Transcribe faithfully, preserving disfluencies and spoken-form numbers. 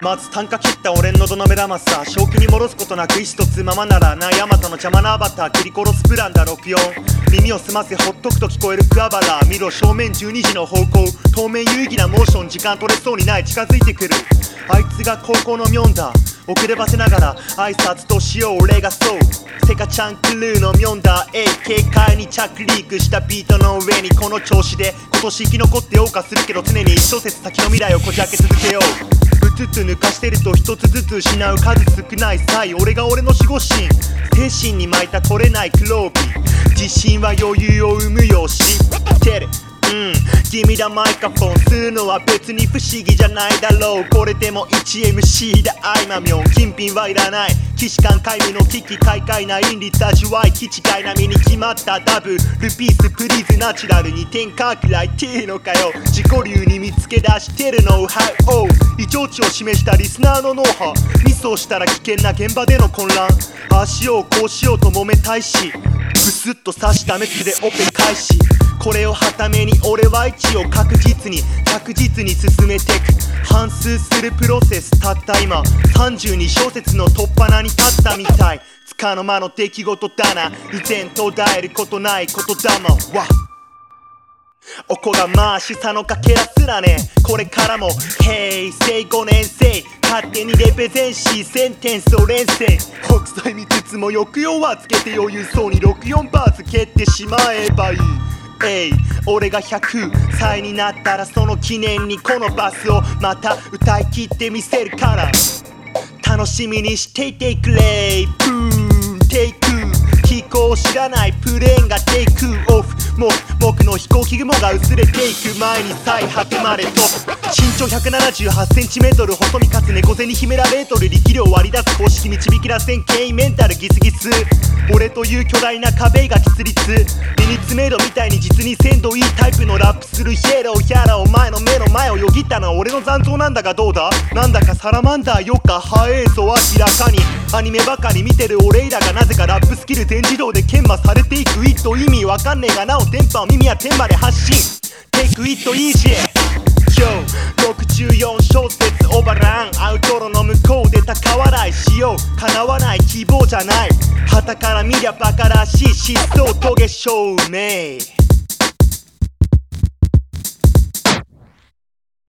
まず単価切った俺の喉の目玉さ、正気に戻すことなく意志とつままならなヤマトの邪魔なアバター切り殺すプランだろくよん。耳を澄ませほっとくと聞こえるクワバラ、見ろ正面じゅうにじの方向、当面有意義なモーション、時間取れそうにない近づいてくる。あいつが高校のミョンだ、遅ればせながら挨拶としよう俺がそうセカチャンクルーのミョンだ。えい軽快に着陸したビートの上にこの調子で今年生き残って謳歌するけど、常に一小節先の未来をこじ開け続けよう。うつつ抜かしてると一つずつ失う数少ない際、俺が俺の守護神、精神に巻いた取れない黒帯、自信は余裕を生むよう知ってる。うん、君だマイクロフォンするのは別に不思議じゃないだろう。これでも いちエムシー だアイマミョン、金品はいらない既視感皆無の危機快快な韻律味わい、気違い並みに決まったダブルピースプリーズナチュラルに天下くらいっていうのかよ。自己流に見つけ出してるノウハウを異常値を示したリスナーの脳波、ミスをしたら危険な現場での混乱、ああしようこうしようと揉めたいし、ブスッと刺したメスでオペ開始。これをはために俺は位置を確実に着実に進めてく。反芻するプロセスたった今さんじゅうに小節の突破名に立ったみたい。つかの間の出来事だな、依然途絶えることない言霊はおこがましさのかけらすらね。これからも平成ごねん生勝手にレペゼンしセンテンスを連成、北斎見つつも抑揚はつけて余裕そうにろくよんバース蹴ってしまえばいい。えい俺がひゃくさいになったらその記念にこのバスをまた歌い切ってみせるから、楽しみにしていてくれ。ブーンテイク飛行を知らないプレーンがテイクオフ、もう僕の飛行機雲が薄れていく前に最果てまで飛ぶ。身長 ひゃくななじゅうはちセンチメートル、細身かつ猫背に秘められートル、力量割り出す公式導き出せん権威メンタルギスギス、俺という巨大な壁が喫立、身に詰めろみたいに実に鮮度いいタイプのラップするヒエローヒャラお前の目の前をよぎったのは俺の残像なんだがどうだ、なんだかサラマンダーよか早えぞ明らかに。アニメばかり見てる俺らがなぜかラップスキル全自動で研磨されていく。イット意味わかんねえがなお電波を耳や天まで発信 Take it easy Yo ろくじゅうよん小節オーバーラン、アウトロの向こうで高笑いしよう、叶わない希望じゃない、旗から見りゃバカらしい疾走棘証明。